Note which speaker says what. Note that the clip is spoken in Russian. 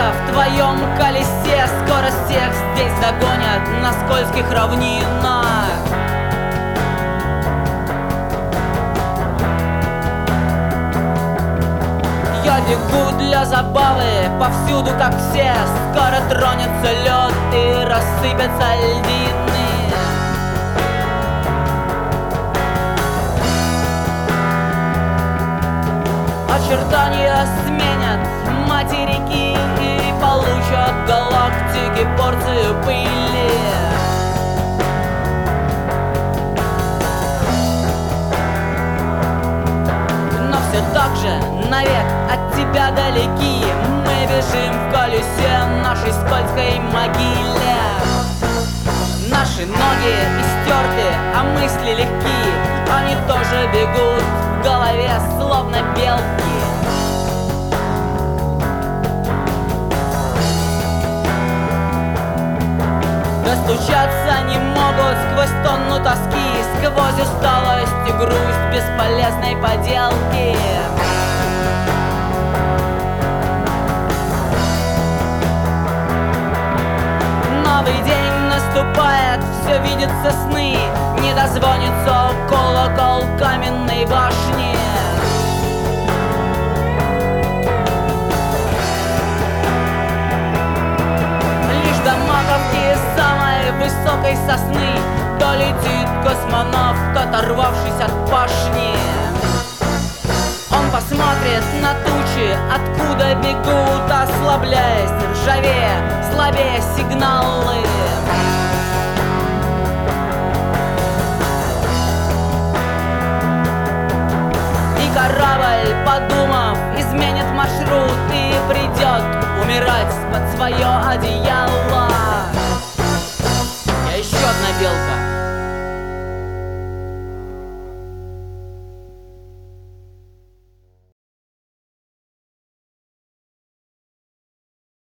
Speaker 1: в твоем колесе, скоро всех здесь догонят на скользких равнинах. Я бегу для забавы повсюду, как все. Скоро тронется лед и рассыпятся льдины. Очертания сменят материки и получат галактики порцию пыли. Но все так же навек от тебя далеки. Мы бежим в колесе нашей скользкой могиле. Наши ноги истерты, а мысли легки. Они тоже бегут в голове, словно белки. Достучаться не могут сквозь тонну тоски, сквозь усталость и грусть бесполезной поделки. Новый день наступает, все видится сны, не дозвонится колокол каменной башни. Лишь до маковки самой высокой сосны долетит космонавт, оторвавшись от пашни. Он посмотрит на тучи, откуда бегут, ослабляясь, ржавее, слабее сигналы. И корабль, подумав, изменит маршрут и придет умирать под свое одеяло.